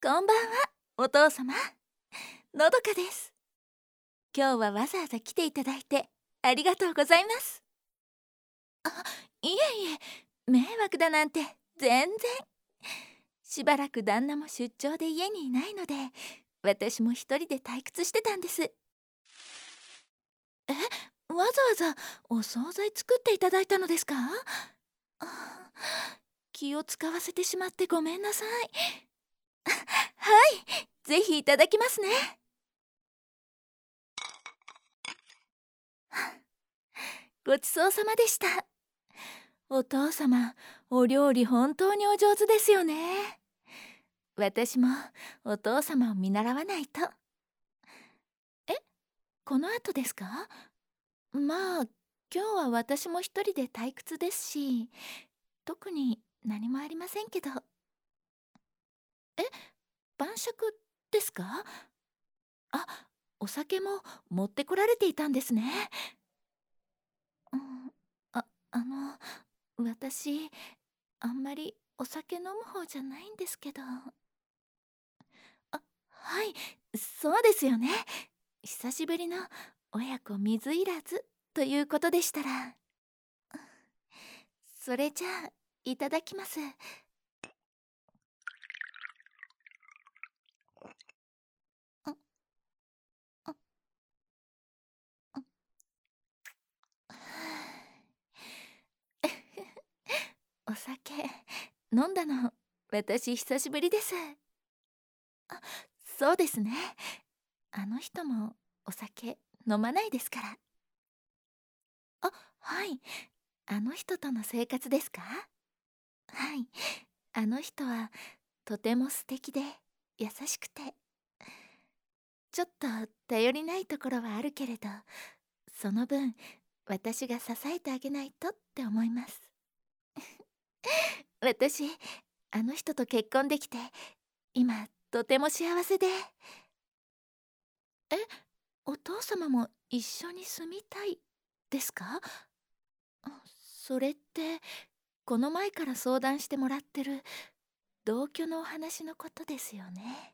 こんばんは、お父様。のどかです。今日はわざわざ来ていただいてありがとうございます。いえいえ、迷惑だなんて全然。しばらく旦那も出張で家にいないので、私も一人で退屈してたんです。わざわざお惣菜作っていただいたのですか？あ、気を使わせてしまってごめんなさい。はい、ぜひいただきますね。ごちそうさまでした。お父様、お料理本当にお上手ですよね。私もお父様を見習わないと。え、この後ですか？まあ、今日は私も一人で退屈ですし、特に何もありませんけど。え、晩酌ですか？あ、お酒も持ってこられていたんですね。うん、私、あんまりお酒飲む方じゃないんですけど。はい、そうですよね。久しぶりの親子水入らずということでしたら。それじゃあ、いただきます。あああお酒飲んだの私久しぶりです。あ、そうですね。あの人もお酒飲まないですから。あ、はい。あの人との生活ですか？はい。あの人はとても素敵で優しくて、ちょっと頼りないところはあるけれど、その分私が支えてあげないとって思います。私、あの人と結婚できて今とても幸せで。え、お父様も一緒に住みたいですか？それってこの前から相談してもらってる同居のお話のことですよね。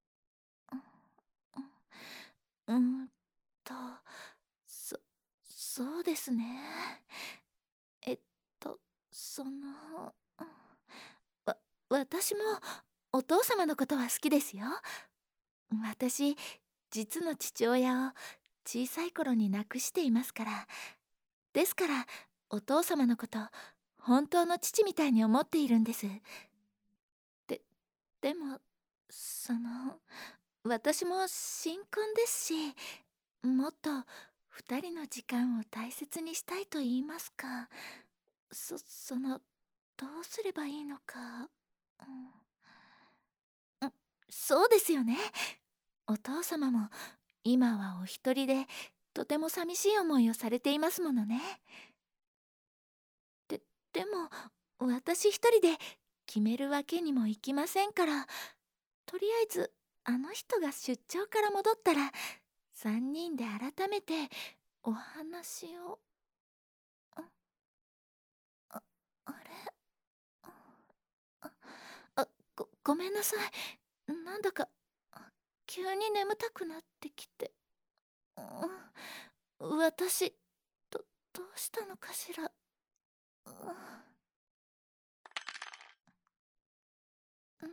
うん、と、そそうですね。えっと、その、わ私もお父様のことは好きですよ。私、実の父親を小さい頃に亡くしていますから。ですから、お父様のこと、本当の父みたいに思っているんです。で、でも、私も新婚ですし、もっと二人の時間を大切にしたいと言いますか、どうすればいいのか。そうですよね。お父様も今はお一人でとても寂しい思いをされていますものね。で、でも私一人で決めるわけにもいきませんから、とりあえずあの人が出張から戻ったら3人で改めてお話を。あああれあごめんなさい。なんだか急に眠たくなってきて。私どうしたのかしら。うん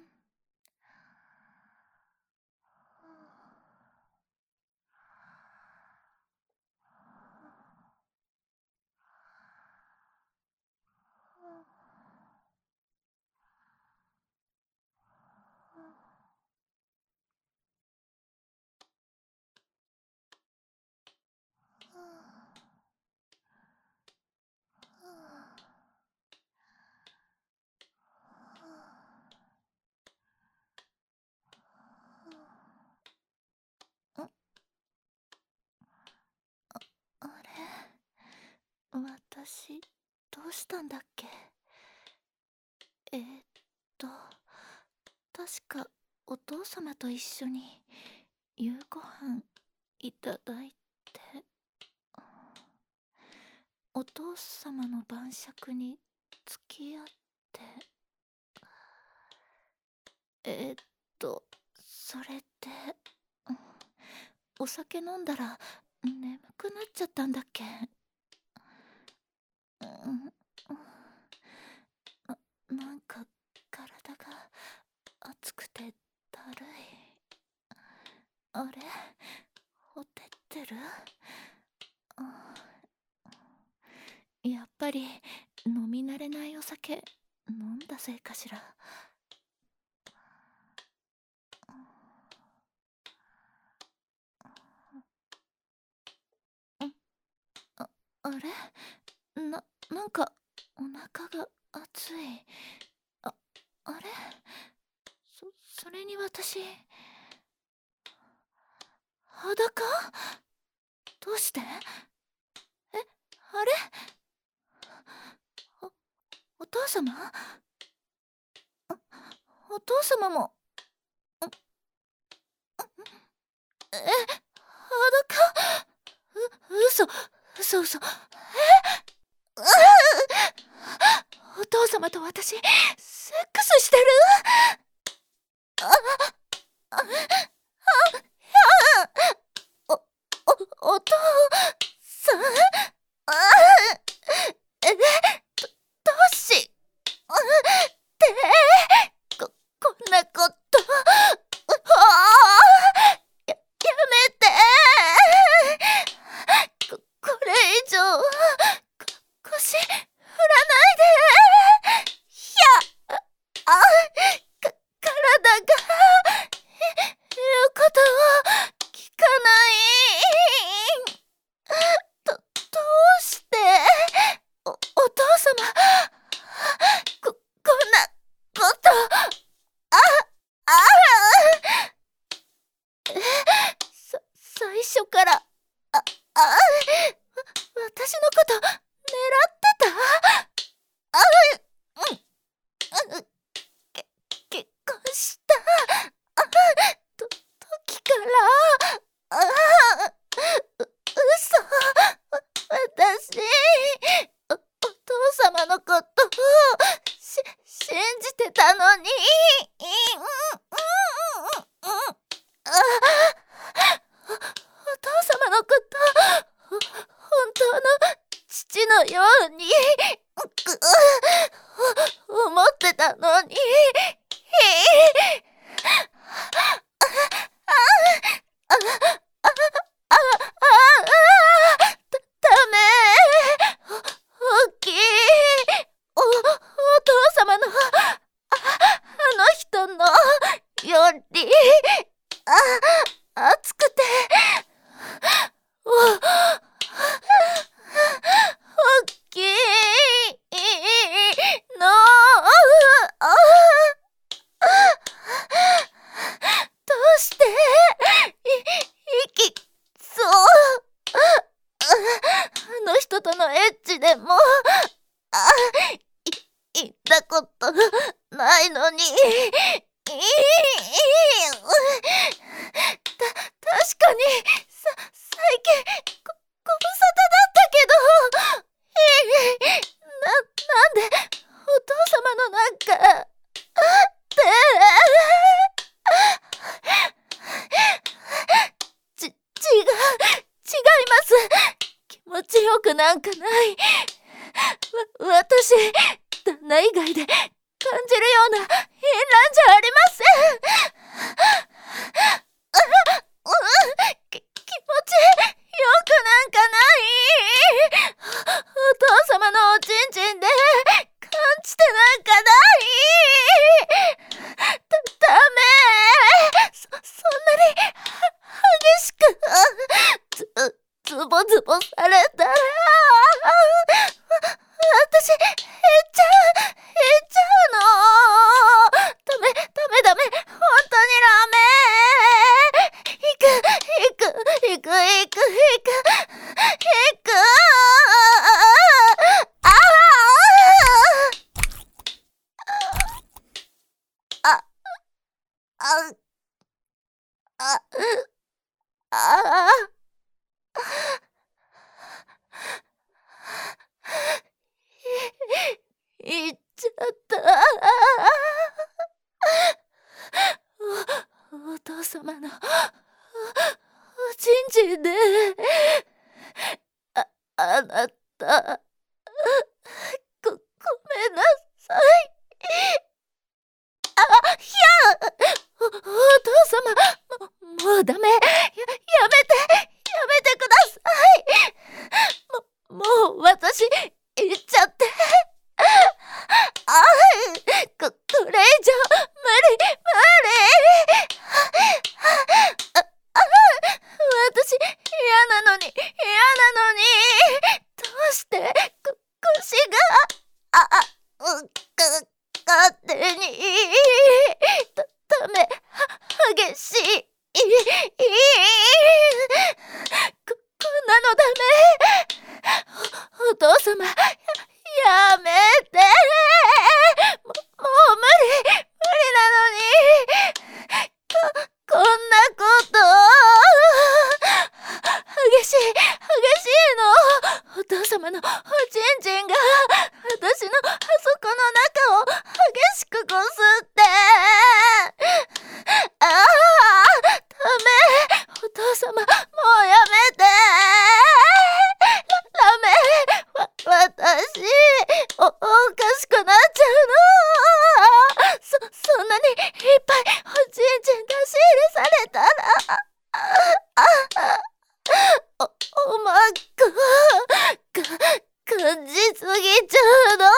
あれ、私どうしたんだっけ。えーっと確かお父様と一緒に夕ご飯いただいて、お父様の晩酌に付き合って、えーっそれって、お酒飲んだら眠くなっちゃったんだっけ。なんか体が熱くてだるい。あれ、ほてってる？やっぱり飲み慣れないお酒飲んだせいかしら。あれ、なんかお腹が熱い。あれ、それに私裸？どうして？あれ、お父様？お父様も裸？嘘。お父様と私セックスしてる？お父さん？どうしてこんなこと。やめて。これ以上腰振らないで。体が言うことを聞かない。どうしてお父様こんなこと。最初から私のこと狙ってた？結婚した時から嘘。私お父様のことを信じてたのに。お父様のこと本当の父のように思ってたのに。ダメ。大きいお父様のの人のより熱くて大きいの。どうしてそうあの人とのエッチでも言ったことないのに。確かに最近ご無沙汰だったけど、なんでお父様のなんかって違います。気持ちよくなんかない。私旦那以外で感じるような淫乱じゃありません。気持ちよくなんかない。お父様のおちんちんで感じてなんかない。ダメ。そんなに激しくズボズボされたら私減っちゃうの。ダメ、本当にダメ。行く。 あなた、ごめんなさい。お父様、もうダメ。やめてください。もう私行っちゃって。これ以上無理。私嫌なのにどうして腰が勝手にダメ。激しい。こんなのダメ。お父様、やめて。もう無理なのに。こんなこと激しいの。お父様のおちんちんが私のあそこの中を激しくこすって。ダメ。お父様、もうやめて。ダメ。私おかしくなっちゃうの。そんなにいっぱいおちんちん出し入れされたらおまっこ感じすぎちゃうの。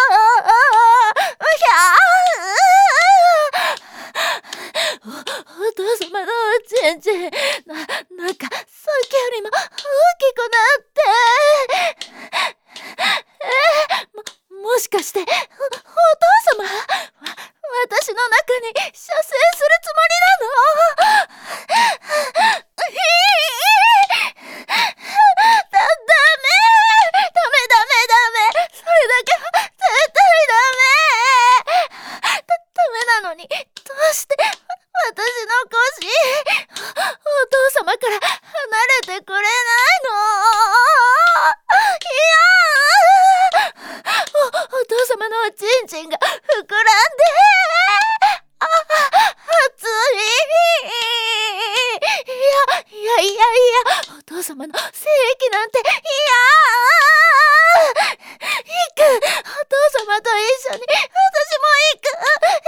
お父様のおちんちんなんかさっきよりも大きくなってもしかしてお父様私の中に射精するつもりなの？ダメ。それだけは絶対ダメ。ダメなのにどうして私の腰お父様から離れてくれないの？お父様のおちんちんが膨らんで熱い。いやお父様の精液なんて行く。お父様と一緒に私も行く。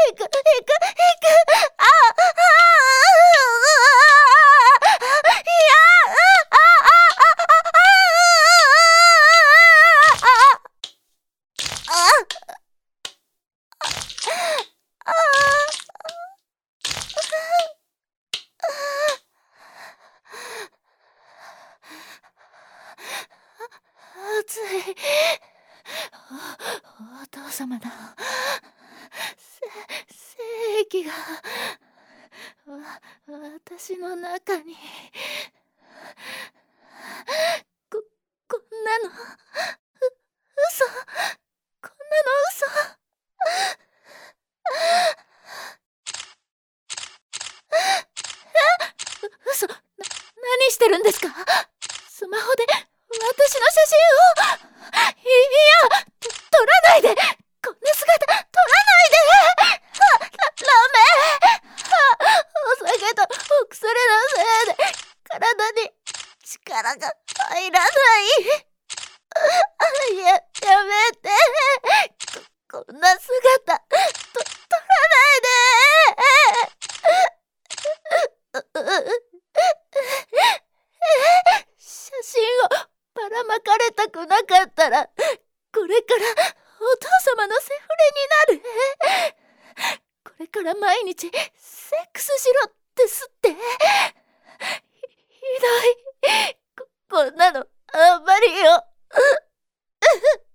熱い。お父様の精液が私の中に。こんなの嘘。こんなの嘘。嘘。何してるんですか？スマホで私の写真を。撮らないで。こんな姿撮らないで。ダメ。お酒とお薬のせいで体に力が入らない。やめて。こんな姿撮らないで。写真をばらまかれたくなかったらこれからお父様のセフレになる。これから毎日セックスしろですって。ひどい。こんなのあんまりよ。